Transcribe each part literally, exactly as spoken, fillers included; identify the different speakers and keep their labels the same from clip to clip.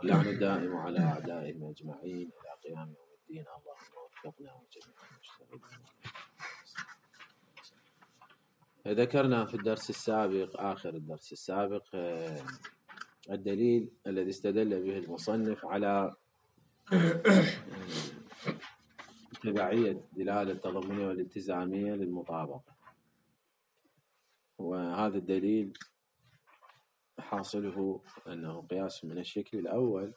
Speaker 1: اللعن الدائم على أعدائهم أجمعين إلى قيام يوم الدين. اللهم وفقنا وجميع المشتغلين. ذكرنا في الدرس السابق آخر الدرس السابق الدليل الذي استدل به المصنف على تبعية الدلالة التضمنية والالتزامية للمطابقة، وهذا الدليل حاصله أنه قياس من الشكل الأول،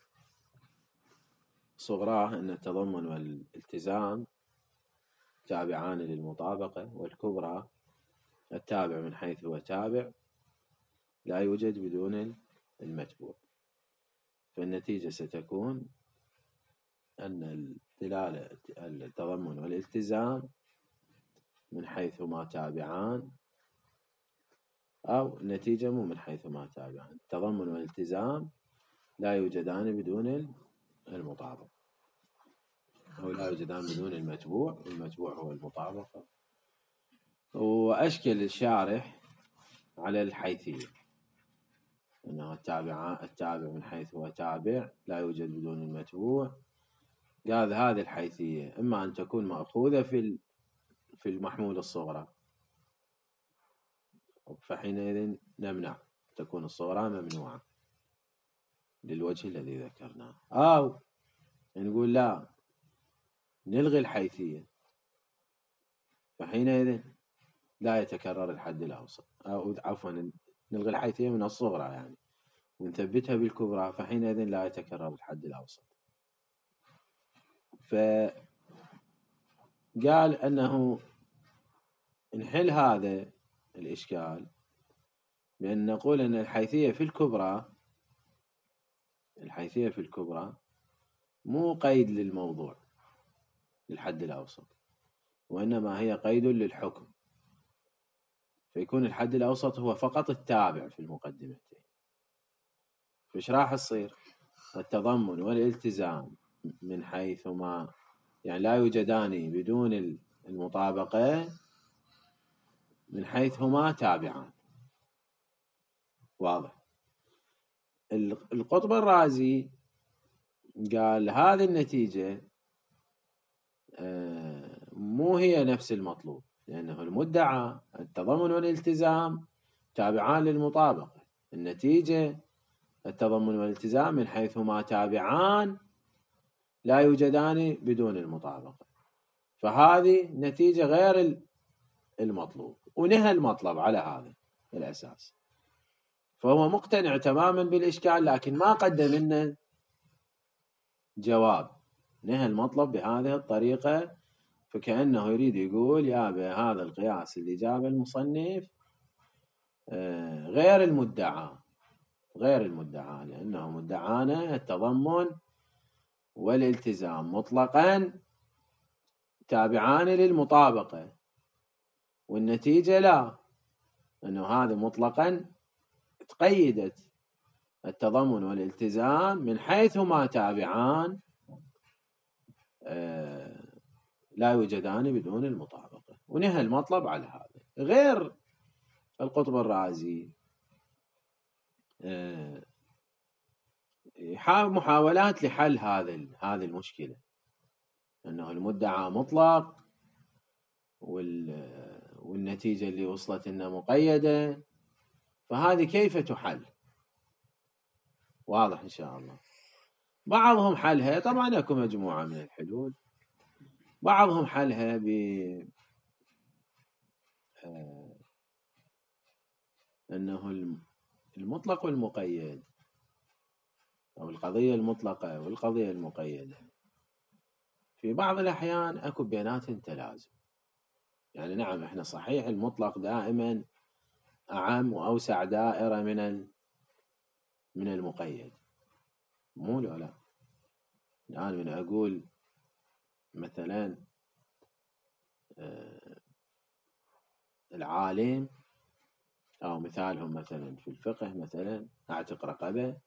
Speaker 1: صغراه أن التضمن والالتزام تابعان للمطابقة، والكبرى التابع من حيث هو تابع لا يوجد بدون المتبوع. فالنتيجة ستكون أن الدلالة التضمن والالتزام من حيث هما تابعان، أو النتيجة مو من حيث هما تابعان، التضمن والالتزام لا يوجدان بدون المطابقة، أو لا يوجدان بدون المتبوع، المتبوع هو المطابقة. وأشكل الشارح على الحيثية، أنه التابع التابع من حيث هو تابع لا يوجد بدون المتبوع. قال هذه الحيثية إما أن تكون مأخوذة في في المحمول الصغرى، فحينئذ نمنع، تكون الصغرى ممنوعة للوجه الذي ذكرناه، أو نقول لا نلغي الحيثية، فحينئذ لا يتكرر الحد الأوسط، أو عفوا نلغي الحيثية من الصغرى يعني ونثبتها بالكبرى، فحينئذ لا يتكرر الحد الأوسط. فقال أنه نحل هذا الإشكال بأن نقول أن الحيثية في الكبرى الحيثية في الكبرى مو قيد للموضوع للحد الأوسط، وإنما هي قيد للحكم، فيكون الحد الأوسط هو فقط التابع في المقدمتين. فإيش راح يصير؟ التضمن والالتزام من حيث ما يعني لا يوجدان بدون المطابقة من حيث هما تابعان. واضح؟ القطب الرازي قال هذه النتيجة مو هي نفس المطلوب، لأنه المدعى التضمن والالتزام تابعان للمطابقة، النتيجة التضمن والالتزام من حيث هما تابعان لا يوجدان بدون المطابقة، فهذه نتيجة غير المطلوب، ونهى المطلب على هذا الأساس. فهو مقتنع تماما بالإشكال، لكن ما قدم لنا جواب، نهى المطلب بهذه الطريقة. فكأنه يريد يقول يا هذا القياس اللي جاب المصنف غير المدعى غير المدعى لأنه مدعانا التضمن والالتزام مطلقا تابعان للمطابقة، والنتيجة لا، أنه هذا مطلقا تقيدت التضمن والالتزام من حيث ما تابعان لا يوجدان بدون المطابقة، ونهى المطلب على هذا. غير القطب الرازي محاولات لحل هذا هذه المشكلة، أنه المدعى مطلق والنتيجة اللي وصلت إنها مقيدة، فهذه كيف تحل؟ واضح إن شاء الله. بعضهم حلها، طبعا أكو مجموعة من الحلول، بعضهم حلها ب أنه المطلق والمقيد، أو القضية المطلقة والقضية المقيدة في بعض الأحيان أكو بيناتهم تلازم. يعني نعم إحنا صحيح المطلق دائما أعم وأوسع دائرة من من المقيد، مو لا لا. الآن من أقول مثلا العالم، أو مثالهم مثلا في الفقه مثلا أعتق رقبة،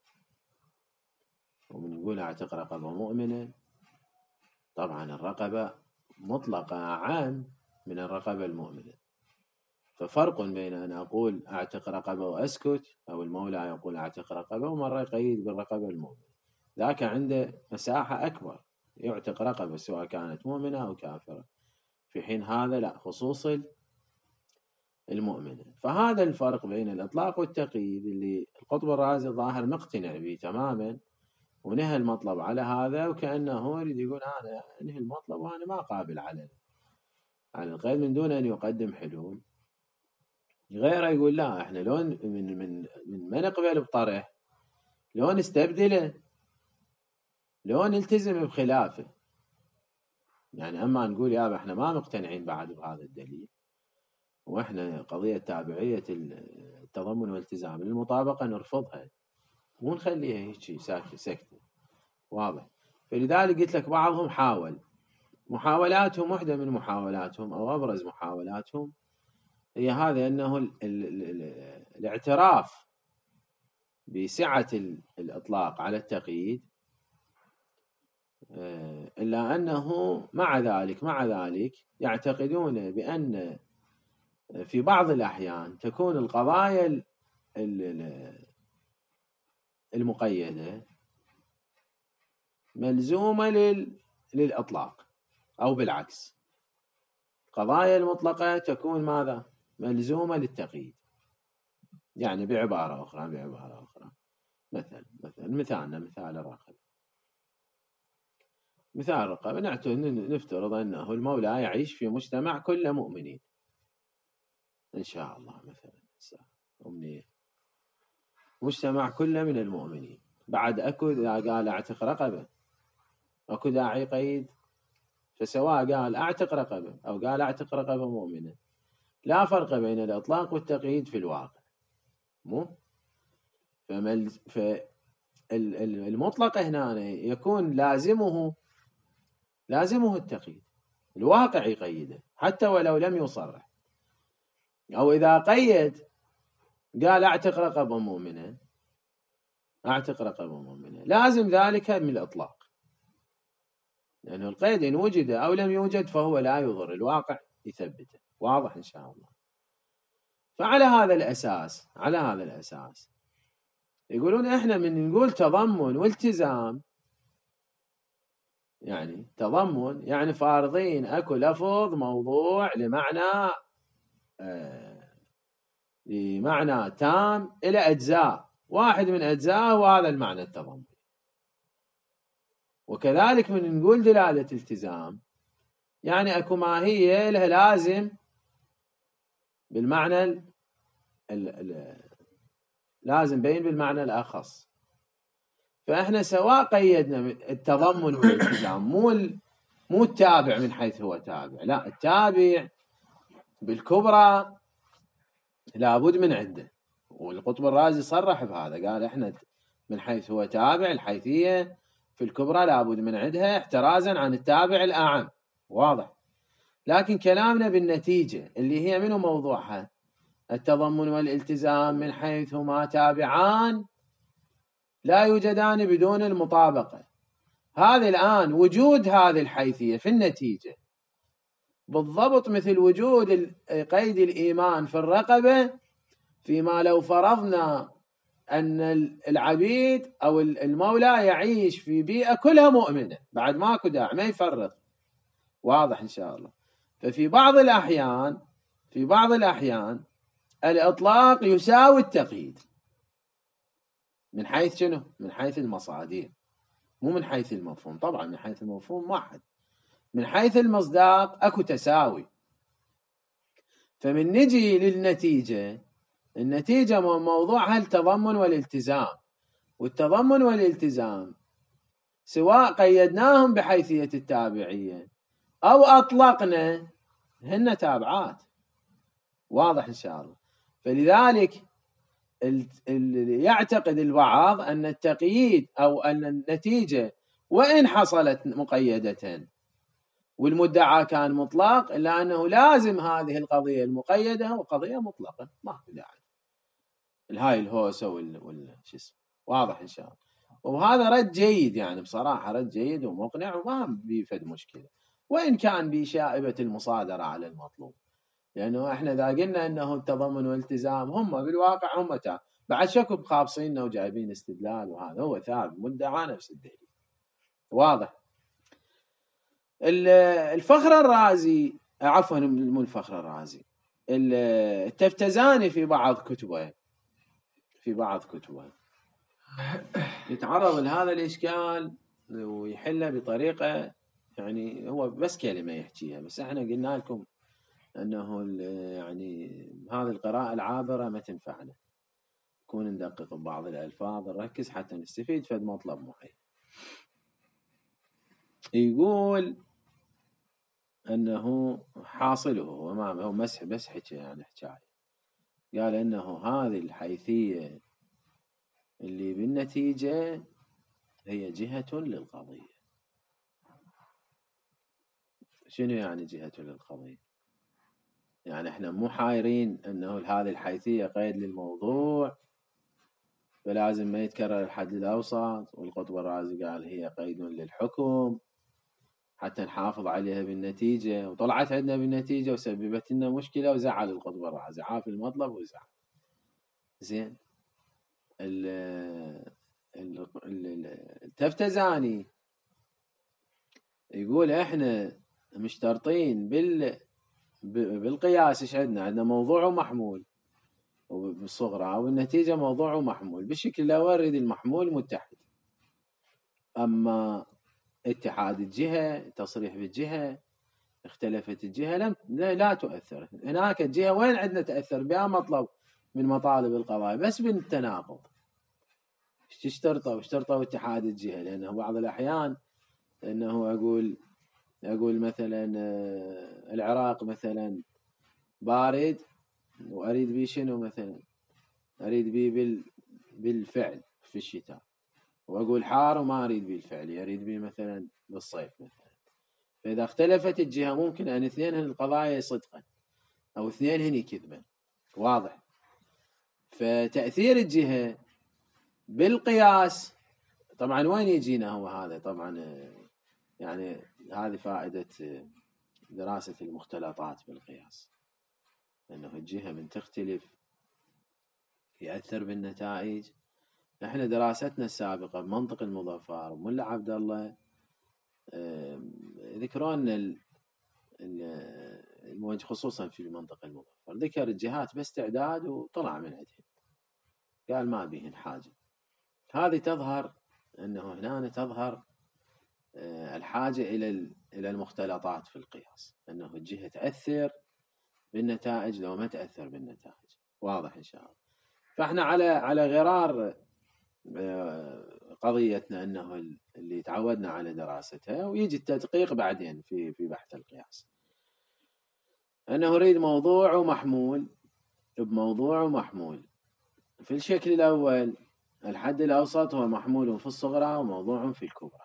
Speaker 1: ومن نقول أعتق رقبة مؤمنة، طبعا الرقبة مطلقة أعم من الرقبة المؤمنة، ففرق بين أن أقول أعتق رقبة وأسكت، أو المولى يقول أعتق رقبة، ومرة يقيد بالرقبة المؤمنة. ذاك عنده مساحة أكبر، يعتق رقبة سواء كانت مؤمنة أو كافرة، في حين هذا لا، خصوص المؤمنة. فهذا الفرق بين الإطلاق والتقييد اللي القطب الرازي الظاهر مقتنع به تماما، ونهى المطلب على هذا، وكأنه يريد يقول أنا أنهي المطلب وأنا ما قابل على على القيد من دون أن يقدم حلول. غيره يقول لا، احنا لون من من من ما نقبل بطرح، لون نستبدله، لون نلتزم بخلافه. يعني أما نقول يابا احنا ما مقتنعين بعد بهذا الدليل، واحنا قضية تابعية التضمن والالتزام للمطابقة نرفضها، مو نخليها هيك ساكتة سكتة. واضح. فلذلك قلت لك بعضهم حاول، محاولاتهم واحدة من محاولاتهم أو أبرز محاولاتهم هي هذا، أنه ال ال ال الاعتراف بسعة الإطلاق على التقييد، إلا أنه مع ذلك مع ذلك يعتقدون بأن في بعض الأحيان تكون القضايا المقيدة ملزومة للإطلاق، أو بالعكس قضايا المطلقة تكون ماذا؟ ملزومة للتقييد. يعني بعبارة أخرى بعبارة أخرى مثلا مثلا مثالنا مثال الرقبة. مثال الرقبة نفترض أنه المولى يعيش في مجتمع كله مؤمنين إن شاء الله، مثلا أمنية مجتمع كله من المؤمنين. بعد أكو إذا قال أعتق رقبة أكو داعي قيد، فسواء قال أعتق رقبة أو قال أعتق رقبة مؤمنة لا فرق بين الإطلاق والتقييد في الواقع، مو فمل... فالمطلق هنا يكون لازمه لازمه التقييد، الواقع يقيده حتى ولو لم يصرح. أو إذا قيد قال أعتق رقبة مؤمنة أعتق رقبة مؤمنة لازم ذلك من الإطلاق، لأنه القيد إن وجد أو لم يوجد فهو لا يضر، الواقع يثبته. واضح إن شاء الله. فعلى هذا الأساس على هذا الأساس يقولون إحنا من نقول تضمن والتزام، يعني تضمن يعني فارضين أكو لفظ موضوع لمعنى آه لمعنى تام إلى أجزاء، واحد من أجزاء وهذا المعنى التضمن. وكذلك من نقول دلالة التزام يعني أكو ماهية لها لازم بالمعنى ال ال ال لازم بين بالمعنى الأخص. فإحنا سواء قيدنا التضمن والالتزام مو مو التابع من حيث هو تابع، لا، التابع بالكبرى لابد من عنده، والقطب الرازي صرح بهذا، قال إحنا من حيث هو تابع الحيثية في الكبرى لابد من عندها احترازا عن التابع الأعم. واضح. لكن كلامنا بالنتيجة اللي هي منه موضوعها التضمن والالتزام من حيث هما تابعان لا يوجدان بدون المطابقة. هذا الآن وجود هذه الحيثية في النتيجة بالضبط مثل وجود قيد الإيمان في الرقبة، فيما لو فرضنا أن العبيد أو المولى يعيش في بيئة كلها مؤمنة بعد ماكو داعي ما يفرق. واضح إن شاء الله. ففي بعض الأحيان في بعض الأحيان الإطلاق يساوي التقييد من حيث شنو؟ من حيث المصادر، مو من حيث المفهوم. طبعا من حيث المفهوم واحد، من حيث المصداق أكو تساوي. فمن نجي للنتيجة، النتيجة موضوعها التضمن والالتزام، والتضمن والالتزام سواء قيدناهم بحيثية التابعية أو أطلقنا هن تابعات. واضح إن شاء الله. فلذلك يعتقد البعض أن التقييد أو أن النتيجة وإن حصلت مقيدة والمدعى كان مطلق، إلا أنه لازم هذه القضية المقيدة وقضية مطلقة، ما في داعي الهاي الهوسة والش اسمه. واضح إن شاء الله. وهذا رد جيد، يعني بصراحة رد جيد ومقنع وما بيفد مشكلة، وإن كان بشائبة المصادرة على المطلوب. لأنه إحنا إذا قلنا أنه التضمن والالتزام هم بالواقع هم تا بعد شكو بخابصيننا وجايبين استدلال، وهذا هو ثابت مدعى نفس الدليل. واضح. الفخر الرازي، عفوا مو الفخر الرازي، التفتزاني في بعض كتبه في بعض كتبه يتعرض لهذا الإشكال ويحله بطريقة، يعني هو بس كلمة يحكيها، بس احنا قلنا لكم أنه يعني هذه القراءة العابرة ما تنفعنا، نكون ندقق ببعض الألفاظ، نركز حتى نستفيد فد مطلب معين. يقول أنه حاصله وما هو مسح بس حكي يعني حكاية، قال أنه هذه الحيثية اللي بالنتيجة هي جهة للقضية. شنو يعني جهة للقضية؟ يعني احنا مو حايرين أنه هذه الحيثية قيد للموضوع فلازم ما يتكرر الحد الأوسط، والقطب الرازي قال هي قيد للحكم حتى نحافظ عليها بالنتيجة، وطلعت عندنا بالنتيجة وسببت لنا مشكلة وزعل القطب الرازي، عاف المطلب وزعل. زين. التفتزاني يقول احنا مشترطين بال بالقياس، ايش عندنا؟ عندنا موضوع ومحمول بالصغرى، والنتيجة موضوع ومحمول، بالشكل الأول نريد المحمول متحد. أما اتحاد الجهة، تصريح بالجهة، اختلفت الجهة لم لا, لا تؤثر. هناك الجهة وين عندنا تأثر بها مطلب من مطالب القضاء، بس بالتناقض. اشترطوا اشترطوا اتحاد الجهة، لأنه بعض الأحيان أنه أقول أقول مثلا العراق مثلا بارد وأريد بيه شنو مثلا، أريد بيه بال بالفعل في الشتاء، وأقول حار وما أريد بيه الفعل، أريد بيه مثلا بالصيف مثلا. فإذا اختلفت الجهة ممكن أن اثنين هن القضايا صدقا أو اثنين هن كذبا. واضح. فتأثير الجهة بالقياس طبعا وين يجينا هو هذا؟ طبعا يعني هذه فائدة دراسة المختلطات بالقياس، لأنه الجهة من تختلف يأثر بالنتائج. احنا دراستنا السابقة بمنطق المظفر وملا عبد الله ذكرون الموجه خصوصا في المنطق المظفر، ذكر الجهات باستعداد وطلع من عندهم، قال ما بيهن حاجة. هذه تظهر أنه هنا تظهر الحاجة إلى إلى المختلطات في القياس، أنه الجهة تأثر بالنتائج لو ما تأثر بالنتائج. واضح إن شاء الله. فإحنا على على غرار قضيتنا أنه اللي تعودنا على دراستها، ويجي التدقيق بعدين في في بحث القياس، أنه نريد موضوع ومحمول بموضوع ومحمول. في الشكل الأول الحد الأوسط هو محمول في الصغرى وموضوع في الكبرى.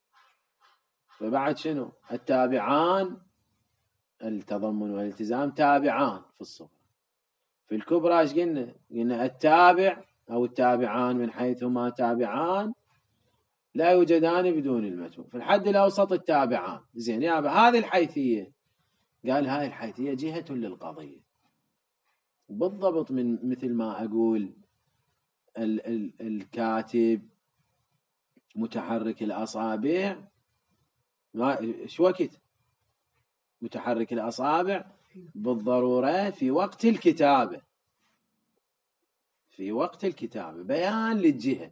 Speaker 1: فبعد شنو؟ التابعان التضمن والالتزام تابعان في الصغرى. في الكبرى ايش قلنا؟ قلنا التابع أو التابعان من حيث هما تابعان لا يوجدان بدون المتبوع. في الحد الأوسط التابعان. زين يا هذه الحيثية، قال هذه الحيثية جهة للقضية بالضبط، من مثل ما أقول ال ال الكاتب متحرك الأصابع، ما شو وقت متحرك الأصابع بالضرورة في وقت الكتابة، في وقت الكتابة بيان للجهة.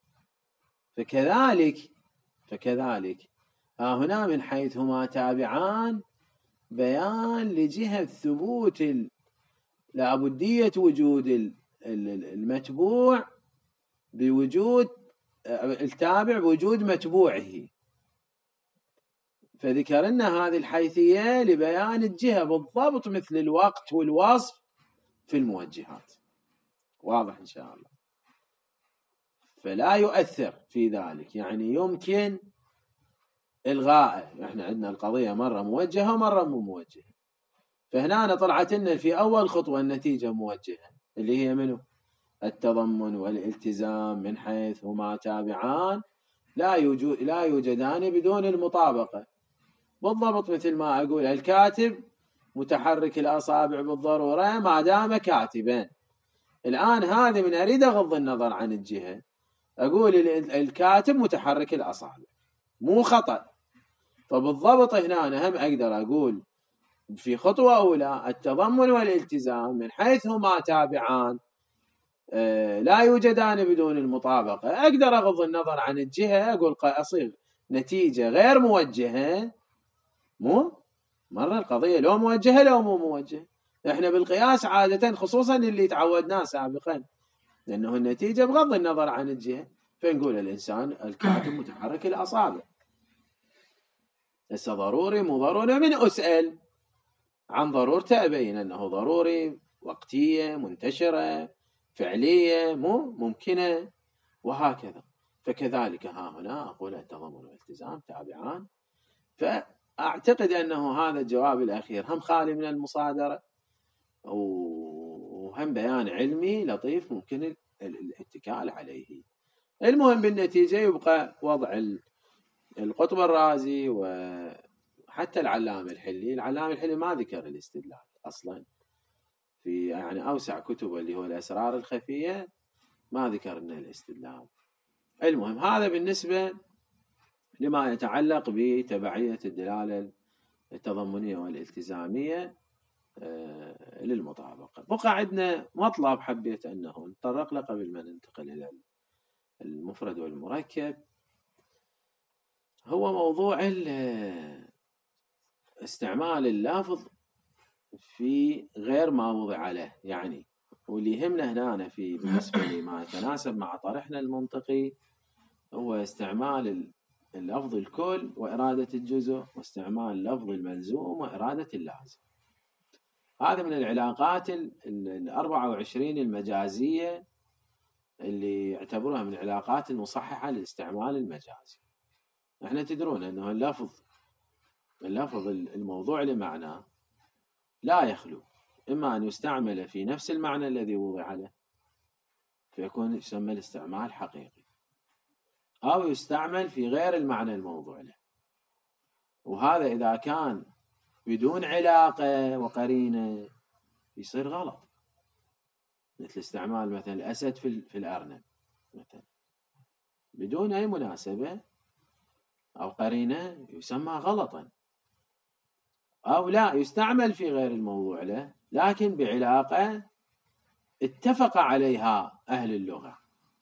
Speaker 1: فكذلك فكذلك ها هنا من حيث هما تابعان بيان لجهة ثبوت لابدية وجود المتبوع بوجود التابع بوجود متبوعه. فذكرنا هذه الحيثية لبيان الجهة بالضبط مثل الوقت والوصف في الموجهات. واضح إن شاء الله. فلا يؤثر في ذلك، يعني يمكن إلغائه. إحنا عندنا القضية مرة موجهة ومرة مو موجهة، فهنا طلعت لنا في أول خطوة النتيجة موجهة اللي هي منه التضمن والالتزام من حيث هما تابعان لا يوجد لا يوجدان بدون المطابقة. بالضبط مثل ما أقول الكاتب متحرك الأصابع بالضرورة ما دام كاتبا، الآن هذه من أريد أغض النظر عن الجهة أقول الكاتب متحرك الأصابع مو خطأ. فبالضبط هنا أنا هم أقدر أقول في خطوة أولى التضمن والالتزام من حيث هما تابعان لا يوجدان بدون المطابقة، أقدر أغض النظر عن الجهة أقول أصيغ نتيجة غير موجهة. مو مرة القضية لو موجهة لو مو موجهة. احنا بالقياس عادة خصوصا اللي تعودناه سابقا لأنه النتيجة بغض النظر عن الجهة، فنقول الإنسان الكاتب متحرك الأصابع. هسه ضروري مو ضروري من أسأل عن ضرورته أبين أنه ضروري، وقتية، منتشرة، فعلية، مو ممكنة، وهكذا. فكذلك ها هنا أقول التضمن والالتزام تابعان. فأعتقد أنه هذا الجواب الأخير هم خالي من المصادرة وهم بيان علمي لطيف ممكن الاتكال عليه. المهم بالنتيجة يبقى وضع القطب الرازي وحتى العلامة الحلي. العلامة الحلي ما ذكر الاستدلال أصلا في يعني أوسع كتبه اللي هو الأسرار الخفية، ما ذكرنا الاستدلال. المهم هذا بالنسبة لما يتعلق بتبعية الدلالة التضمنية والالتزامية للمطابقة. بقى عندنا مطلب حبيت أنه نتطرق له قبل ما ننتقل إلى المفرد والمركب، هو موضوع استعمال اللفظ في غير ما وضع له. يعني واللي يهمنا هنا في بالنسبة لما يتناسب مع طرحنا المنطقي هو استعمال اللفظ الكل وإرادة الجزء، واستعمال لفظ الملزوم وإرادة اللازم. هذا من العلاقات الأربعة وعشرين المجازية اللي يعتبروها من العلاقات المصححة للاستعمال المجازي. احنا تدرون أنه اللفظ اللفظ الموضوع لمعنى لا يخلو إما أن يستعمل في نفس المعنى الذي وضع له فيكون يسمى الاستعمال حقيقي، أو يستعمل في غير المعنى الموضوع له، وهذا إذا كان بدون علاقة وقرينة يصير غلط. مثل استعمال مثلا الأسد في الأرنب مثلا بدون أي مناسبة أو قرينة يسمى غلطا. أو لا يستعمل في غير الموضوع له لكن بعلاقة اتفق عليها أهل اللغة،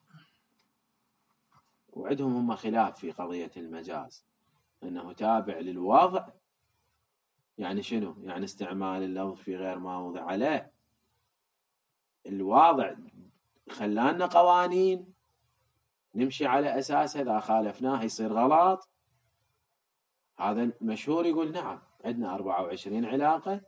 Speaker 1: وعندهم هم خلاف في قضية المجاز أنه تابع للوضع. يعني شنو؟ يعني استعمال اللفظ في غير ما وضع له، الواضع خلانا قوانين نمشي على أساسها، إذا خالفناه يصير غلط. هذا مشهور يقول نعم عندنا أربعة وعشرين علاقة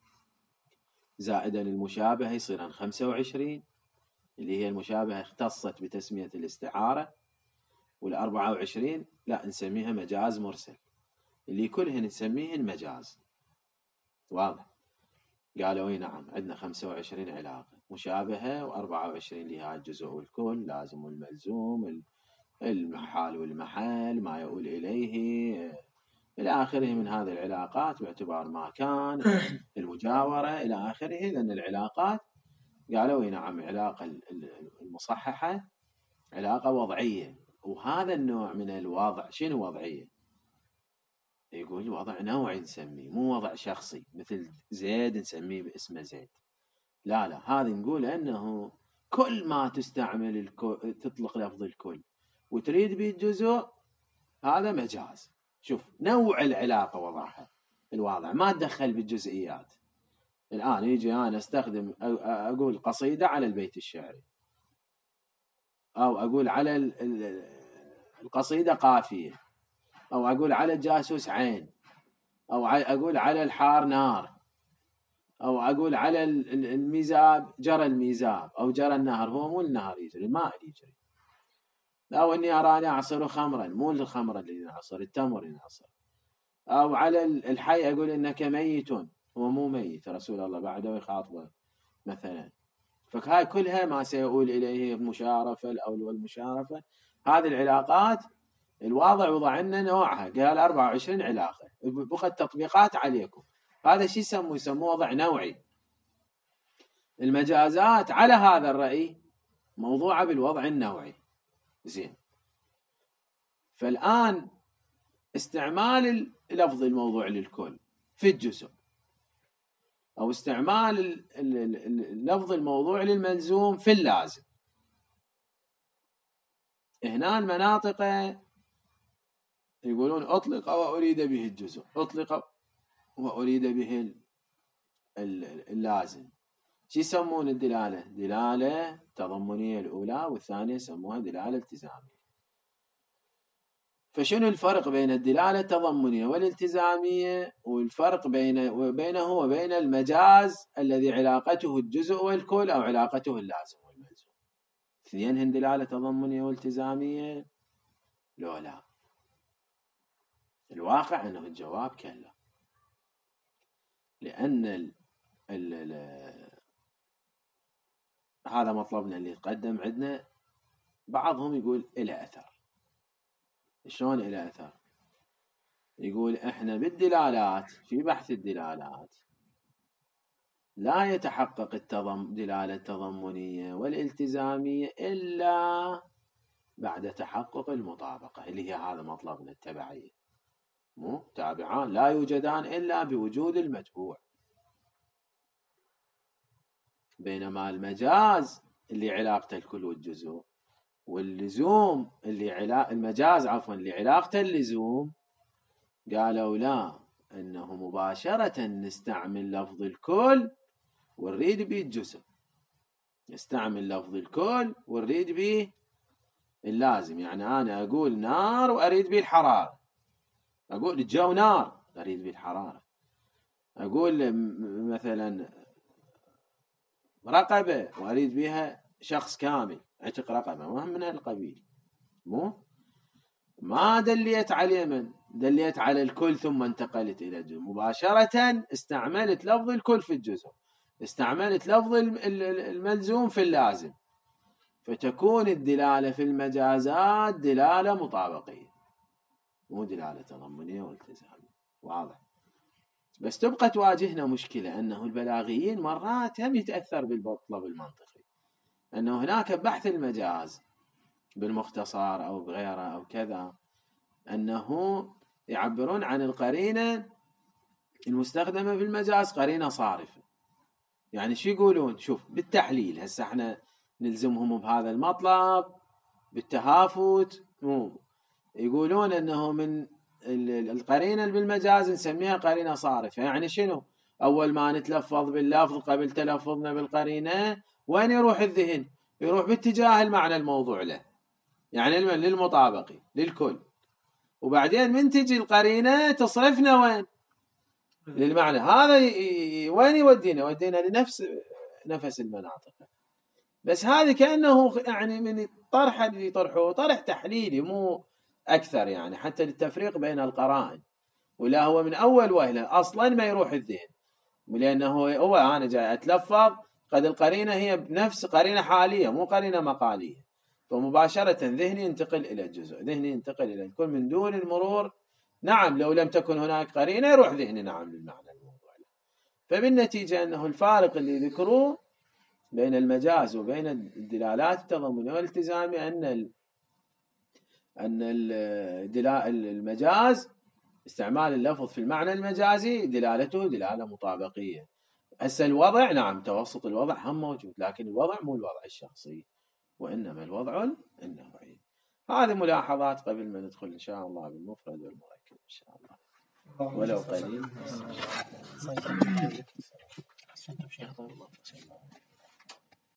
Speaker 1: زائدا المشابهة يصيرن خمسة وعشرين، اللي هي المشابهة اختصت بتسمية الاستعارة، والأربعة وعشرين لا نسميها مجاز مرسل اللي كلهن نسميهن مجاز. واضح؟ قالوا نعم عندنا خمسة وعشرين علاقة مشابهة وأربعة وعشرين لها الجزء والكل، لازم والملزوم، المحال والمحل، ما يؤول إليه إلى آخره من هذه العلاقات باعتبار ما كان، المجاورة إلى آخره. إذن العلاقات قالوا نعم علاقة المصححة علاقة وضعية. وهذا النوع من الوضع شنو وضعية؟ يقول وضع نوعي نسميه، مو وضع شخصي مثل زيد نسميه باسم زيد. لا لا هذا نقول أنه كل ما تستعمل الكل تطلق لفظ الكل وتريد به الجزء هذا مجاز. شوف نوع العلاقة وضعها الواضع، ما تدخل بالجزئيات. الآن يجي أنا أستخدم أقول قصيدة على البيت الشعري، أو أقول على القصيدة قافية، أو أقول على الجاسوس عين، أو أقول على الحار نار، أو أقول على الميزاب جرى الميزاب أو جرى النهر. هو مو النهر يجري، الماء يجري. أو إني أراني أعصر خمرا، مو الخمر اللي ينعصر، التمر ينعصر. أو على الحي أقول إنك ميت، هو مو ميت، رسول الله بعده يخاطبه مثلا. فهاي كلها ما سيقول إليه المشارفة الأول والمشارفة. هذه العلاقات الواضع وضع لنا نوعها، قال أربعة وعشرين علاقة، بقى التطبيقات عليكم. هذا شيء يسموه يسموه وضع نوعي. المجازات على هذا الرأي موضوعة بالوضع النوعي. زين، فالآن استعمال اللفظ الموضوع للكل في الجزء، أو استعمال اللفظ الموضوع للملزوم في اللازم، هنا المناطق يقولون أطلق وأريد به الجزء، أطلق وأريد به اللازم. شو يسمون الدلالة؟ دلالة تضمنية الأولى، والثانية يسموها دلالة التزامية. فشنو الفرق بين الدلالة التضمنية والالتزامية، والفرق بين بينه وبين المجاز الذي علاقته الجزء والكل أو علاقته اللازم والملزوم؟ اثنينهن دلالة تضمنية والتزامية لو لا؟ الواقع أنه الجواب كلا، لأن ال ال ال هذا مطلبنا اللي يتقدم عندنا. بعضهم يقول إلى أثر. شلون إلى أثر؟ يقول إحنا بالدلالات، في بحث الدلالات لا يتحقق التضم دلالة التضمنية والالتزامية إلا بعد تحقق المطابقة، اللي هي هذا مطلبنا التبعية. مو تابعان لا يوجدان إلا بوجود المتبوع. بينما المجاز اللي علاقته الكل والجزء، واللزوم اللي علا... المجاز عفوا اللي علاقته اللزوم، قالوا لا، انه مباشرة نستعمل لفظ الكل ونريد به الجزء، نستعمل لفظ الكل ونريد به اللازم. يعني انا اقول نار واريد به الحرارة، اقول الجو نار اريد به الحرارة، اقول مثلا رقبة واريد بها شخص كامل، عتق رقبة، ما من هالقبيل. مو ما دليت على من دليت على الكل ثم انتقلت إلى الجزء، مباشرة استعملت لفظ الكل في الجزء، استعملت لفظ الملزوم في اللازم، فتكون الدلالة في المجازات دلالة مطابقية، مو دلالة تضمنية والتزامية. واضح؟ بس تبقى تواجهنا مشكلة، أنه البلاغيين مرات هم يتأثر بالمطلب المنطقي، أنه هناك بحث المجاز بالمختصر أو بغيره أو كذا، أنه يعبرون عن القرينة المستخدمة في المجاز قرينة صارفة. يعني شو يقولون؟ شوف بالتحليل، هسه احنا نلزمهم بهذا المطلب بالتهافت، مو يقولون أنه من القرينة بالمجاز نسميها قرينة صارفة. يعني شنو؟ أول ما نتلفظ باللفظ قبل تلفظنا بالقرينة، وين يروح الذهن؟ يروح باتجاه المعنى الموضوع له، يعني للمطابقي للكل، وبعدين من تجي القرينة تصرفنا وين؟ للمعنى هذا. وين يودينا؟ يودينا لنفس نفس المناطق. بس هذه كأنه يعني من الطرح اللي يطرحه طرح تحليلي مو أكثر، يعني حتى للتفريق بين القرائن، ولا هو من أول وهلة أصلا ما يروح الذهن، لأنه هو أنا جاي أتلفظ، قد القرينة هي بنفس قرينة حالية مو قرينة مقالية، فمباشرة ذهني ينتقل إلى الجزء، ذهني ينتقل إلى الكل من دون المرور. نعم لو لم تكن هناك قرينة يروح ذهني نعم للمعنى الموضوع. فبالنتيجة أنه الفارق اللي ذكروه بين المجاز وبين الدلالات التضمنية والالتزامية أن ال أن المجاز استعمال اللفظ في المعنى المجازي دلالته دلالة مطابقية. هسه الوضع نعم توسط الوضع هم موجود، لكن الوضع مو الوضع الشخصي، وإنما الوضع النوعي. هذه ملاحظات قبل ما ندخل إن شاء الله بالمفرد والمركب إن شاء الله ولو قليل.